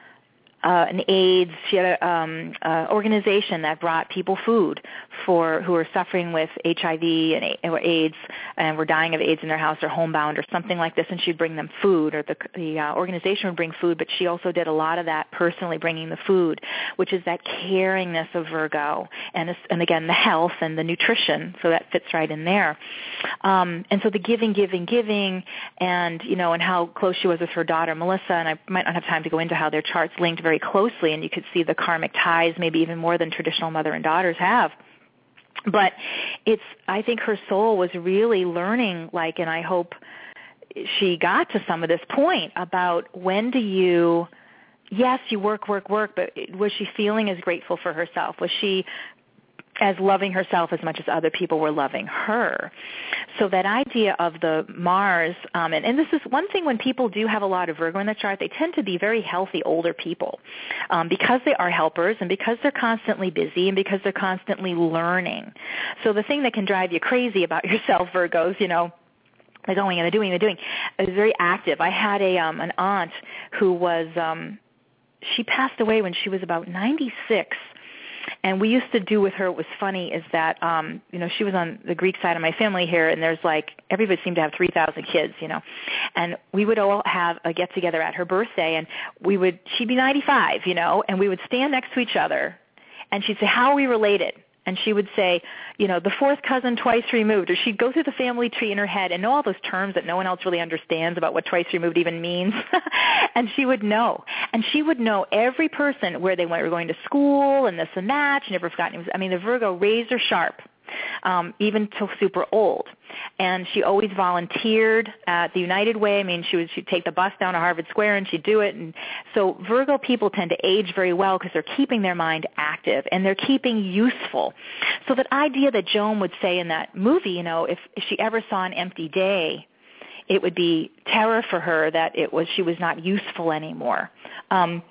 Speaker 2: Uh, an AIDS, she had an um, uh, organization that brought people food for who were suffering with H I V and or AIDS and were dying of AIDS in their house or homebound or something like this, and she'd bring them food, or the, the uh, organization would bring food, but she also did a lot of that personally, bringing the food, which is that caringness of Virgo, and, and again, the health and the nutrition, so that fits right in there. Um, and so the giving, giving, giving, and, you know, and how close she was with her daughter, Melissa, and I might not have time to go into how their charts linked very closely, and you could see the karmic ties maybe even more than traditional mother and daughters have. But it's, I think her soul was really learning, like, and I hope she got to some of this point about when do you, yes, you work, work, work, but was she feeling as grateful for herself? Was she as loving herself as much as other people were loving her. So that idea of the Mars, um, and, and this is one thing when people do have a lot of Virgo in the chart, they tend to be very healthy older people um, because they are helpers and because they're constantly busy and because they're constantly learning. So the thing that can drive you crazy about yourself, Virgos, you know, like going and doing and doing, is very active. I had a um, an aunt who was, um, she passed away when she was about ninety-six. And we used to do with her, what was funny is that, um, you know, she was on the Greek side of my family here, and there's like, everybody seemed to have three thousand kids, you know. And we would all have a get-together at her birthday, and we would, she'd be ninety-five, you know, and we would stand next to each other, and she'd say, how are we related? And she would say, you know, the fourth cousin twice removed, or she'd go through the family tree in her head and know all those terms that no one else really understands about what twice removed even means. And she would know. And she would know every person where they went, were going to school and this and that. She never forgot. It was, I mean, the Virgo razor sharp, um, even till super old. And she always volunteered at the United Way. I mean, she would she'd take the bus down to Harvard Square and she'd do it. And so Virgo people tend to age very well because they're keeping their mind active and they're keeping useful. So that idea that Joan would say in that movie, you know, if, if she ever saw an empty day, it would be terror for her that it was she was not useful anymore. Um,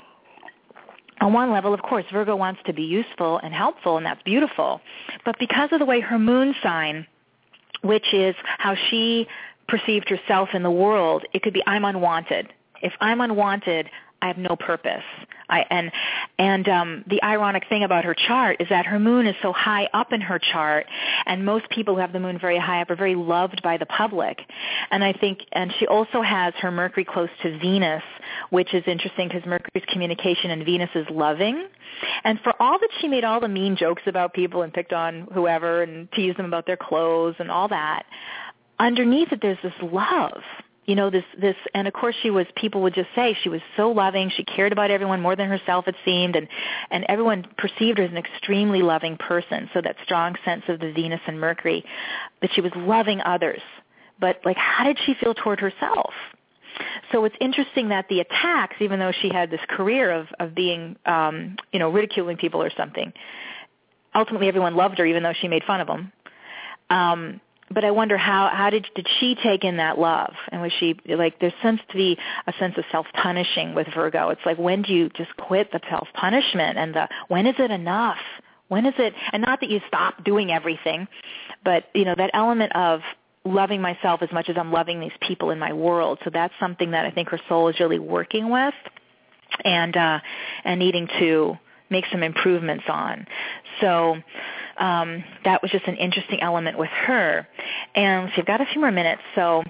Speaker 2: On one level, of course, Virgo wants to be useful and helpful, and that's beautiful. But because of the way her moon sign, which is how she perceived herself in the world, it could be I'm unwanted. If I'm unwanted, I have no purpose. I, and and um, the ironic thing about her chart is that her moon is so high up in her chart, and most people who have the moon very high up are very loved by the public. And I think, and she also has her Mercury close to Venus, which is interesting because Mercury's communication and Venus is loving. And for all that she made all the mean jokes about people and picked on whoever and teased them about their clothes and all that, underneath it there's this love. You know, this, this, and of course she was, people would just say she was so loving, she cared about everyone more than herself it seemed, and, and everyone perceived her as an extremely loving person, so that strong sense of the Venus and Mercury, that she was loving others. But, like, how did she feel toward herself? So it's interesting that the attacks, even though she had this career of, of being, um, you know, ridiculing people or something, ultimately everyone loved her even though she made fun of them. Um, But I wonder how how did did she take in that love? And was she like there seems to be a sense of self-punishing with Virgo. It's like, when do you just quit the self-punishment and the when is it enough? When is it? And not that you stop doing everything, but you know that element of loving myself as much as I'm loving these people in my world. So that's something that I think her soul is really working with, and uh, and needing to make some improvements on. So. Um, that was just an interesting element with her. And so I've got a few more minutes. So,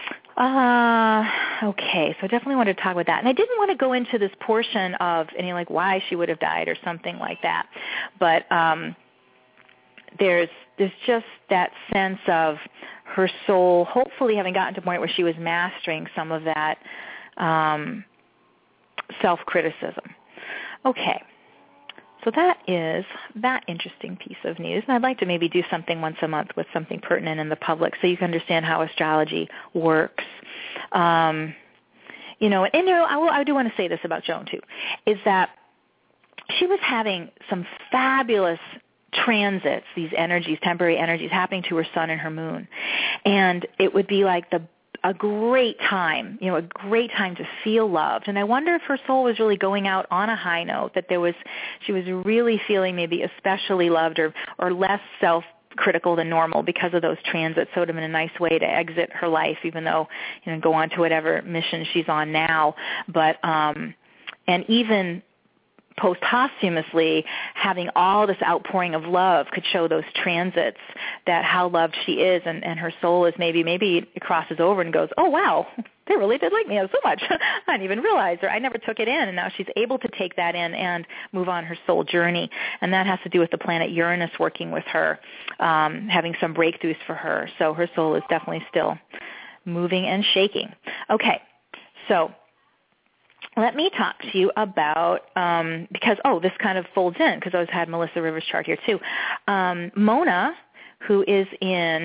Speaker 2: uh, okay, so I definitely want to talk about that. And I didn't want to go into this portion of any, like, why she would have died or something like that. But um, there's there's just that sense of her soul hopefully having gotten to a point where she was mastering some of that um, self-criticism. Okay. So that is that interesting piece of news. And I'd like to maybe do something once a month with something pertinent in the public so you can understand how astrology works. Um, you know, and you know, I, will, I do want to say this about Joan, too, is that she was having some fabulous transits, these energies, temporary energies, happening to her sun and her moon. And it would be like the a great time, you know, a great time to feel loved. And I wonder if her soul was really going out on a high note, that there was, she was really feeling maybe especially loved or, or less self-critical than normal because of those transits. So it would have been a nice way to exit her life, even though, you know, go on to whatever mission she's on now. But, um, and even posthumously, having all this outpouring of love could show those transits that how loved she is, and, and her soul is maybe, maybe it crosses over and goes, oh, wow, they really did like me so much. I didn't even realize, or I never took it in, and now she's able to take that in and move on her soul journey. And that has to do with the planet Uranus working with her, um, having some breakthroughs for her. So her soul is definitely still moving and shaking. Okay, so let me talk to you about, um, because, oh, this kind of folds in, because I always had Melissa Rivers' chart here too. Um, Mona, who is in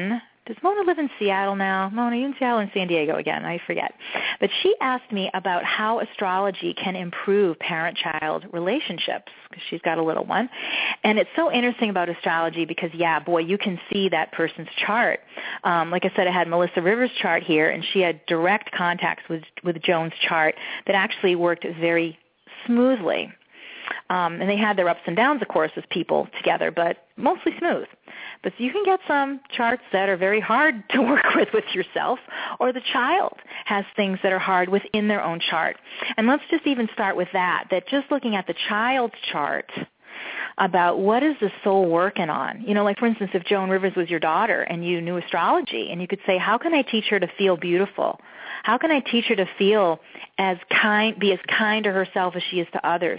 Speaker 2: does Mona live in Seattle now? Mona, are you in Seattle or in San Diego again? I forget. But she asked me about how astrology can improve parent-child relationships, because she's got a little one. And it's so interesting about astrology because, yeah, boy, you can see that person's chart. Um, like I said, I had Melissa Rivers' chart here, and she had direct contacts with, with Joan's chart that actually worked very smoothly. Um, and they had their ups and downs, of course, as people together, but mostly smooth. But you can get some charts that are very hard to work with with yourself, or the child has things that are hard within their own chart. And let's just even start with that, that just looking at the child's chart about what is the soul working on. You know, like for instance, if Joan Rivers was your daughter and you knew astrology, and you could say, how can I teach her to feel beautiful? How can I teach her to feel as kind, be as kind to herself as she is to others?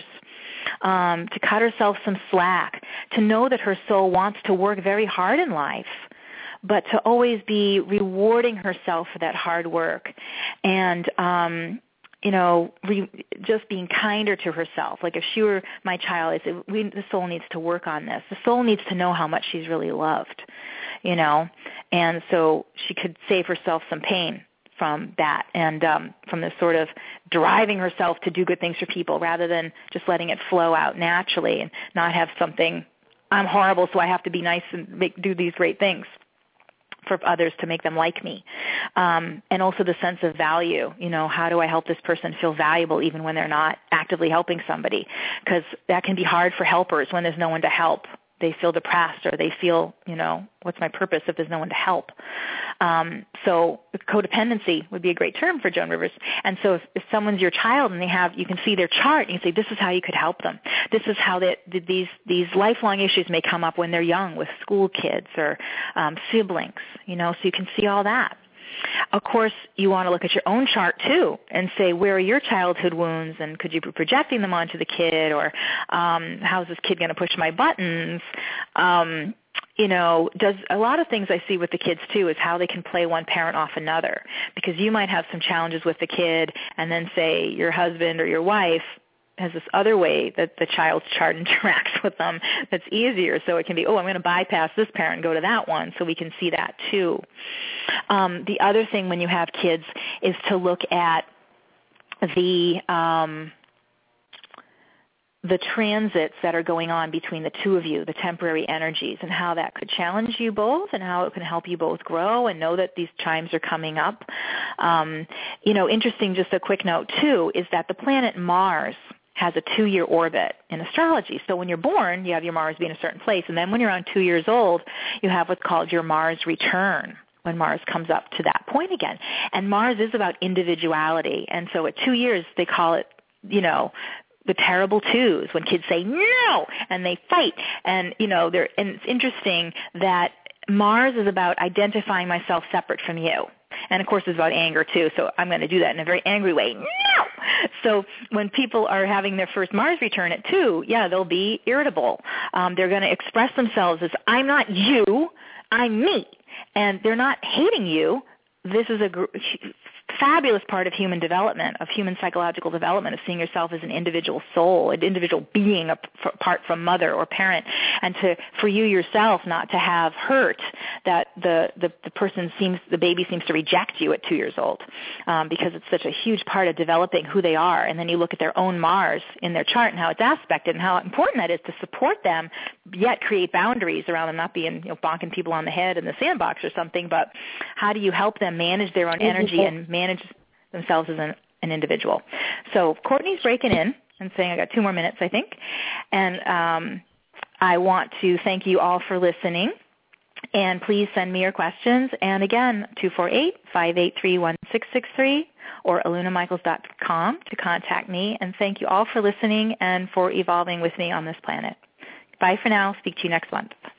Speaker 2: Um, to cut herself some slack, to know that her soul wants to work very hard in life, but to always be rewarding herself for that hard work, and um, you know, re- just being kinder to herself. Like if she were my child, I said, we, the soul needs to work on this. The soul needs to know how much she's really loved, you know, and so she could save herself some pain from that, and um, from this sort of driving herself to do good things for people rather than just letting it flow out naturally and not have something, I'm horrible so I have to be nice and make, do these great things for others to make them like me. Um, and also the sense of value, you know, how do I help this person feel valuable even when they're not actively helping somebody? Because that can be hard for helpers when there's no one to help. They feel depressed, or they feel, you know, what's my purpose if there's no one to help? Um, so codependency would be a great term for Joan Rivers. And so if, if someone's your child and they have, you can see their chart and you say, this is how you could help them. This is how they, these these lifelong issues may come up when they're young with school kids or um, siblings, you know, so you can see all that. Of course, you want to look at your own chart, too, and say, where are your childhood wounds, and could you be projecting them onto the kid, or um, how's this kid going to push my buttons? Um, you know, does a lot of things I see with the kids, too, is how they can play one parent off another, because you might have some challenges with the kid, and then say your husband or your wife has this other way that the child's chart interacts with them that's easier. So it can be, oh, I'm going to bypass this parent and go to that one, so we can see that too. Um, the other thing when you have kids is to look at the um, the transits that are going on between the two of you, the temporary energies, and how that could challenge you both and how it can help you both grow and know that these chimes are coming up. Um, you know, interesting, just a quick note too, is that the planet Mars has a two-year orbit in astrology. So when you're born, you have your Mars be in a certain place, and then when you're around two years old, you have what's called your Mars return, when Mars comes up to that point again. And Mars is about individuality, and so at two years, they call it, you know, the terrible twos, when kids say no, and they fight. And, you know, they're, and it's interesting that Mars is about identifying myself separate from you. And, of course, it's about anger, too, so I'm going to do that in a very angry way. No! So when people are having their first Mars return at two, yeah, they'll be irritable. Um, they're going to express themselves as, I'm not you, I'm me. And they're not hating you. This is a gr- fabulous part of human development, of human psychological development, of seeing yourself as an individual soul, an individual being apart from mother or parent, and to for you yourself not to have hurt that the, the, the person seems, the baby seems to reject you at two years old, um, because it's such a huge part of developing who they are. And then you look at their own Mars in their chart and how it's aspected and how important that is to support them, yet create boundaries around them not being, you know, bonking people on the head in the sandbox or something, but how do you help them manage their own energy and manage themselves as an, an individual. So Courtney's breaking in and saying, I got two more minutes, I think. And um, I want to thank you all for listening. And please send me your questions. And again, two four eight, five eight three, one six six three or aluna michaels dot com to contact me. And thank you all for listening and for evolving with me on this planet. Bye for now. Speak to you next month.